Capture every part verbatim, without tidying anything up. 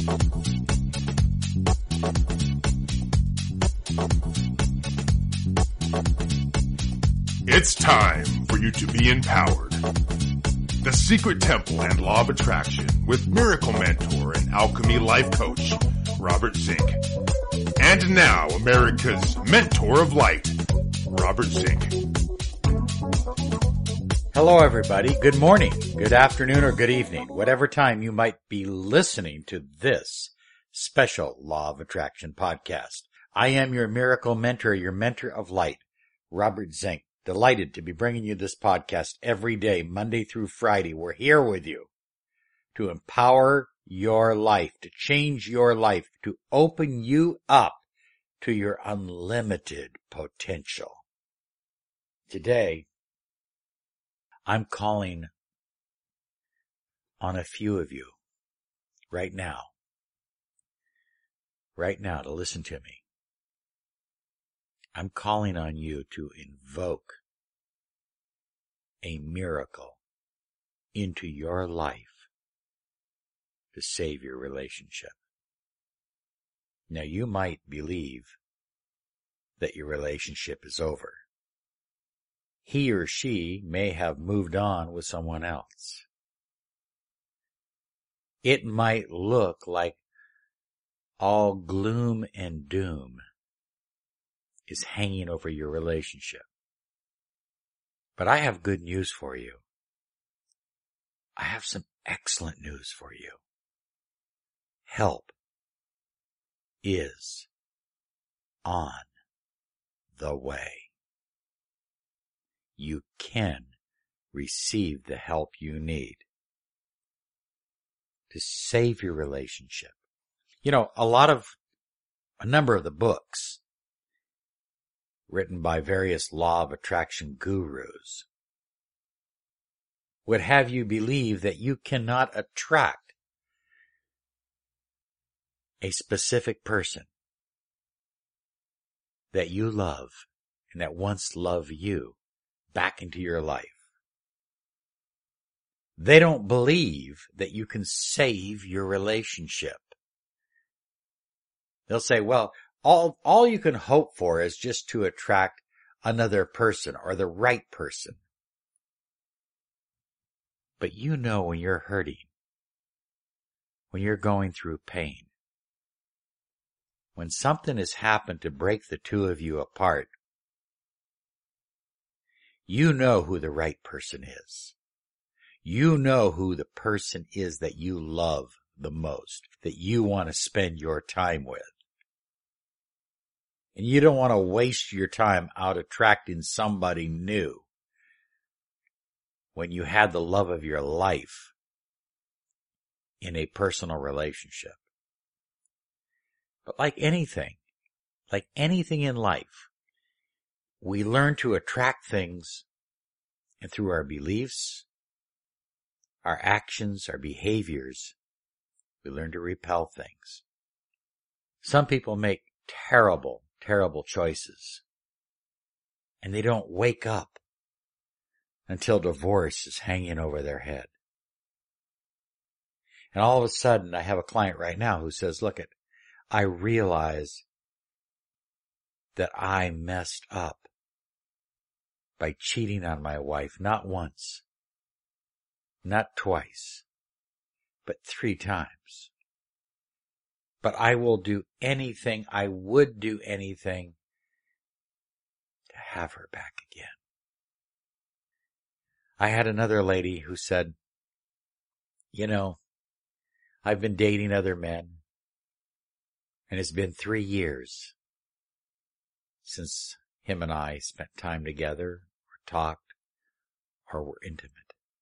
It's time for you to be empowered. The Secret Temple and Law of Attraction with Miracle Mentor and Alchemy Life Coach, Robert Zink. And now, America's Mentor of Light, Robert Zink. Hello, everybody. Good morning, good afternoon, or good evening, whatever time you might be listening to this special Law of Attraction podcast. I am your Miracle Mentor, your Mentor of Light, Robert Zink. Delighted to be bringing you this podcast every day, Monday through Friday. We're here with you to empower your life, to change your life, to open you up to your unlimited potential. Today, I'm calling on a few of you right now, right now to listen to me. I'm calling on you to invoke a miracle into your life to save your relationship. Now, you might believe that your relationship is over. He or she may have moved on with someone else. It might look like all gloom and doom is hanging over your relationship. But I have good news for you. I have some excellent news for you. Help is on the way. You can receive the help you need to save your relationship. You know, a lot of, a number of the books written by various law of attraction gurus would have you believe that you cannot attract a specific person that you love and that once loved you back into your life. They don't believe that you can save your relationship. They'll say, well, all, all you can hope for is just to attract another person or the right person. But you know when you're hurting, when you're going through pain, when something has happened to break the two of you apart, you know who the right person is. You know who the person is that you love the most, that you want to spend your time with. And you don't want to waste your time out attracting somebody new when you had the love of your life in a personal relationship. But like anything, like anything in life, we learn to attract things, and through our beliefs, our actions, our behaviors, we learn to repel things. Some people make terrible, terrible choices, and they don't wake up until divorce is hanging over their head. And all of a sudden, I have a client right now who says, look, it, I realize that I messed up by cheating on my wife, not once, not twice, but three times. But I will do anything, I would do anything to have her back again. I had another lady who said, you know, I've been dating other men, and it's been three years since him and I spent time together, or talked, or were intimate.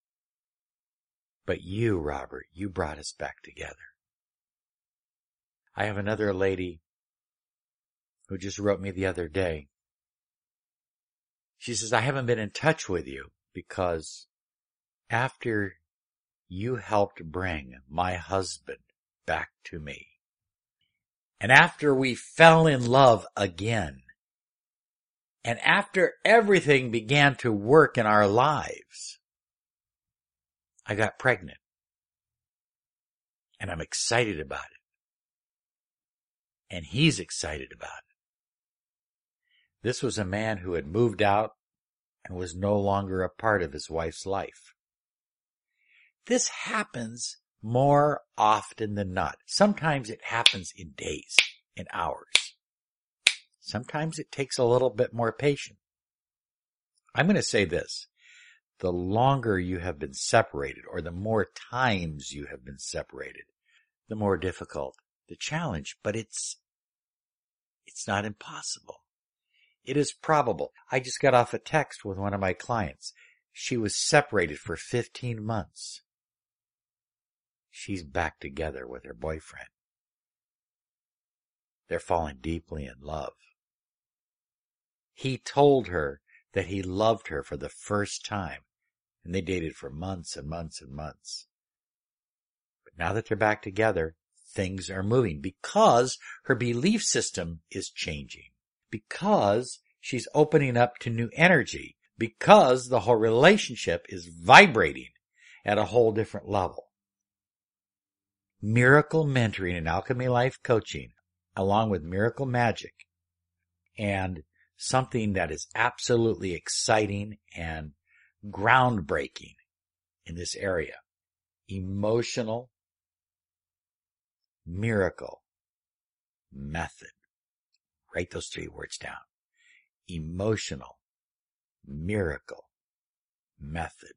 But you, Robert, you brought us back together. I have another lady who just wrote me the other day. She says, I haven't been in touch with you because after you helped bring my husband back to me, and after we fell in love again, and after everything began to work in our lives, I got pregnant. And I'm excited about it. and he's excited about it. This was a man who had moved out and was no longer a part of his wife's life. This happens more often than not. Sometimes it happens in days, in hours. Sometimes it takes a little bit more patience. I'm going to say this. The longer you have been separated, or the more times you have been separated, the more difficult the challenge. But it's, it's not impossible. It is probable. I just got off a text with one of my clients. She was separated for fifteen months. She's back together with her boyfriend. They're falling deeply in love. He told her that he loved her for the first time, and they dated for months and months and months. But now that they're back together, things are moving because her belief system is changing, because she's opening up to new energy, because the whole relationship is vibrating at a whole different level. Miracle Mentoring and Alchemy Life Coaching, along with Miracle Magic, and something that is absolutely exciting and groundbreaking in this area. Emotional Miracle Method. Write those three words down. Emotional Miracle Method.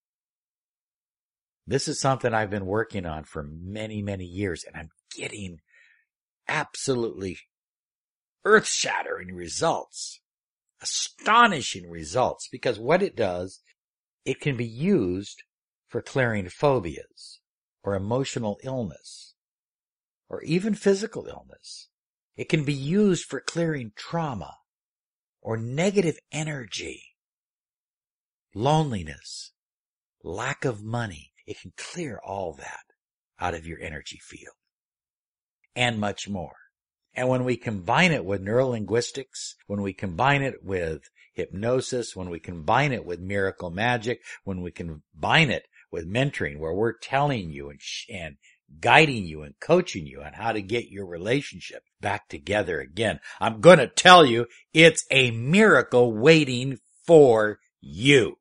This is something I've been working on for many, many years, and I'm getting absolutely earth-shattering results, astonishing results, because what it does, it can be used for clearing phobias or emotional illness or even physical illness. It can be used for clearing trauma or negative energy, loneliness, lack of money. It can clear all that out of your energy field and much more. And when we combine it with neurolinguistics, when we combine it with hypnosis, when we combine it with miracle magic, when we combine it with mentoring, where we're telling you and, sh- and guiding you and coaching you on how to get your relationship back together again, I'm going to tell you it's a miracle waiting for you.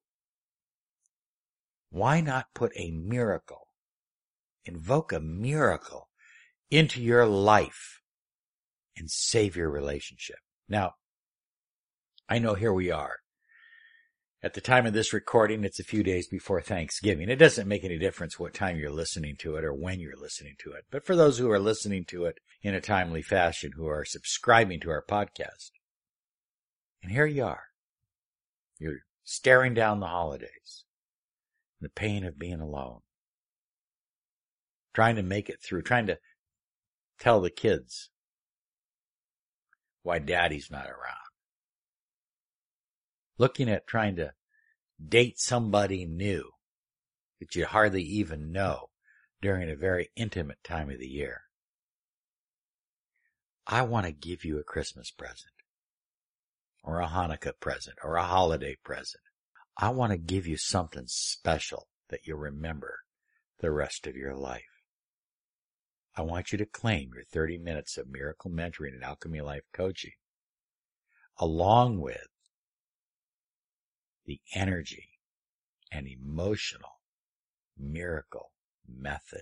Why not put a miracle, invoke a miracle into your life and save your relationship? Now, I know here we are. At the time of this recording, it's a few days before Thanksgiving. It doesn't make any difference what time you're listening to it or when you're listening to it. But for those who are listening to it in a timely fashion, who are subscribing to our podcast, and here you are. You're staring down the holidays, the pain of being alone, trying to make it through, trying to tell the kids why daddy's not around, looking at trying to date somebody new that you hardly even know during a very intimate time of the year. I want to give you a Christmas present or a Hanukkah present or a holiday present. I want to give you something special that you'll remember the rest of your life. I want you to claim your thirty minutes of miracle mentoring and alchemy life coaching, along with the energy and emotional miracle method.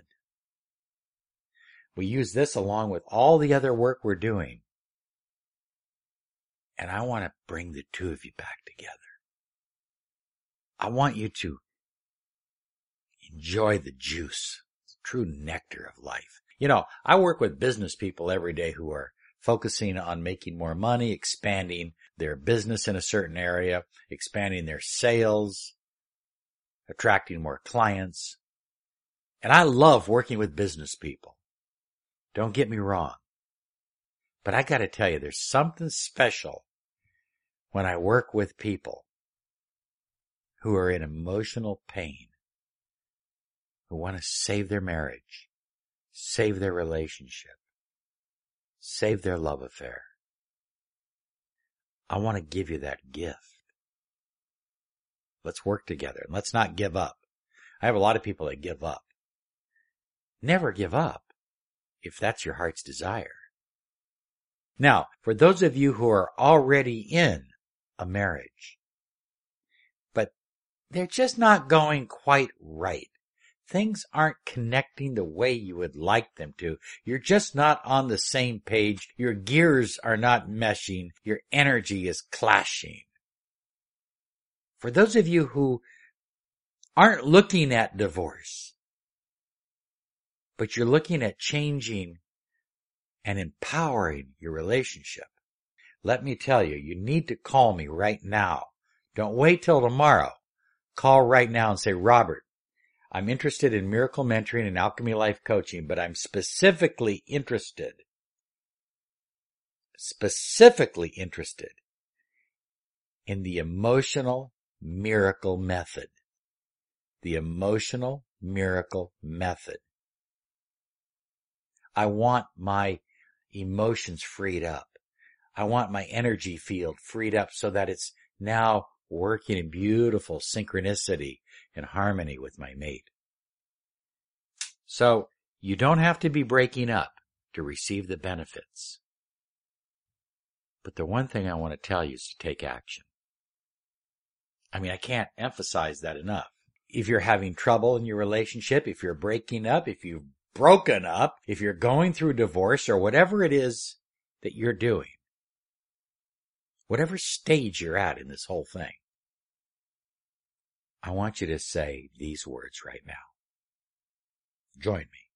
We use this along with all the other work we're doing, and I want to bring the two of you back together. I want you to enjoy the juice, the true nectar of life. You know, I work with business people every day who are focusing on making more money, expanding their business in a certain area, expanding their sales, attracting more clients. And I love working with business people. Don't get me wrong. But I got to tell you, there's something special when I work with people who are in emotional pain, who want to save their marriage, save their relationship, save their love affair. I want to give you that gift. Let's work together and let's not give up. I have a lot of people that give up. Never give up if that's your heart's desire. Now, for those of you who are already in a marriage, but they're just not going quite right. Things aren't connecting the way you would like them to. You're just not on the same page. Your gears are not meshing. Your energy is clashing. For those of you who aren't looking at divorce, but you're looking at changing and empowering your relationship, let me tell you, you need to call me right now. Don't wait till tomorrow. Call right now and say, Robert, I'm interested in miracle mentoring and alchemy life coaching, but I'm specifically interested, specifically interested in the emotional miracle method. The emotional miracle method. I want my emotions freed up. I want my energy field freed up so that it's now working in beautiful synchronicity and harmony with my mate. So you don't have to be breaking up to receive the benefits. But the one thing I want to tell you is to take action. I mean, I can't emphasize that enough. If you're having trouble in your relationship, if you're breaking up, if you've broken up, if you're going through divorce or whatever it is that you're doing, whatever stage you're at in this whole thing, I want you to say these words right now. Join me.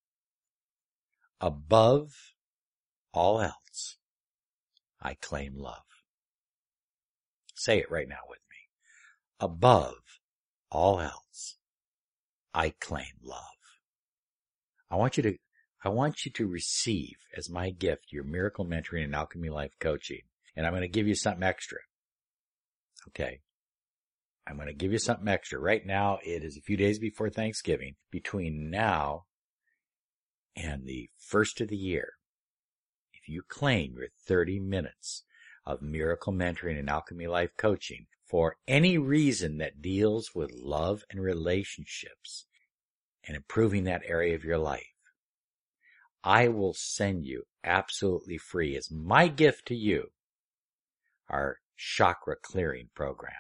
Above all else, I claim love. Say it right now with me. Above all else, I claim love. I want you to, I want you to receive as my gift your miracle mentoring and alchemy life coaching. And I'm going to give you something extra. Okay. I'm going to give you something extra. Right now, it is a few days before Thanksgiving. Between now and the first of the year, if you claim your thirty minutes of miracle mentoring and alchemy life coaching for any reason that deals with love and relationships and improving that area of your life, I will send you absolutely free as my gift to you our chakra clearing program.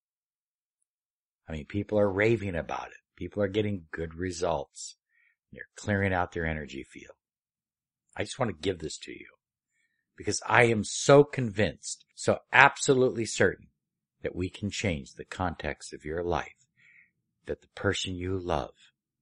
I mean, people are raving about it. People are getting good results. They're clearing out their energy field. I just want to give this to you because I am so convinced, so absolutely certain that we can change the context of your life, that the person you love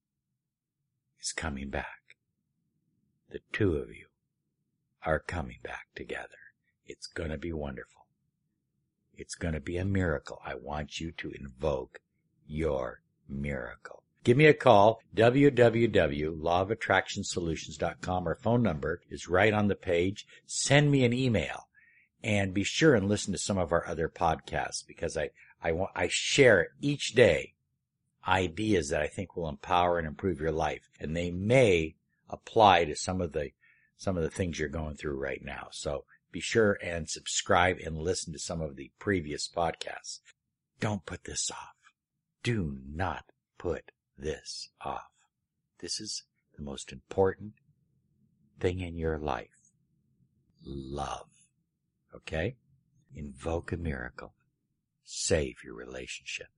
is coming back. The two of you are coming back together. It's going to be wonderful. It's going to be a miracle. I want you to invoke your miracle. Give me a call, w w w dot law of attraction solutions dot com. Our phone number is right on the page. Send me an email and be sure and listen to some of our other podcasts because I, I, want, I share each day ideas that I think will empower and improve your life. And they may apply to some of the, some of the things you're going through right now. So be sure and subscribe and listen to some of the previous podcasts. Don't put this off. Do not put this off. This is the most important thing in your life. Love. Okay? Invoke a miracle. Save your relationship.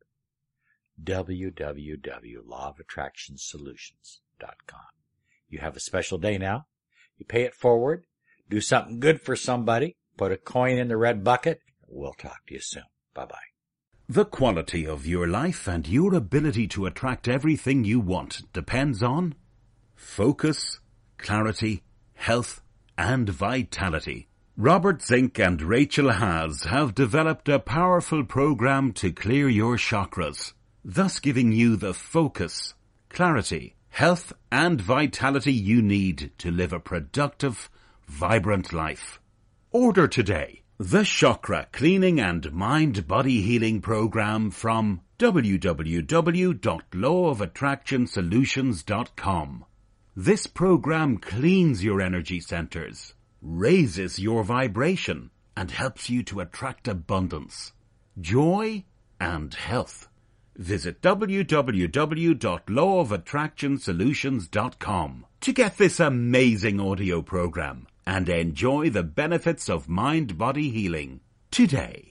w w w dot law of attraction solutions dot com. You have a special day now. You pay it forward. Do something good for somebody. Put a coin in the red bucket. We'll talk to you soon. Bye-bye. The quality of your life and your ability to attract everything you want depends on focus, clarity, health, and vitality. Robert Zink and Rachel Haas have developed a powerful program to clear your chakras, thus giving you the focus, clarity, health, and vitality you need to live a productive, vibrant life. Order today the Chakra Cleaning and Mind Body Healing Program from w w w dot law of attraction solutions dot com. This program cleans your energy centers, raises your vibration, and helps you to attract abundance, joy, and health. Visit w w w dot law of attraction solutions dot com to get this amazing audio program and enjoy the benefits of mind-body healing today.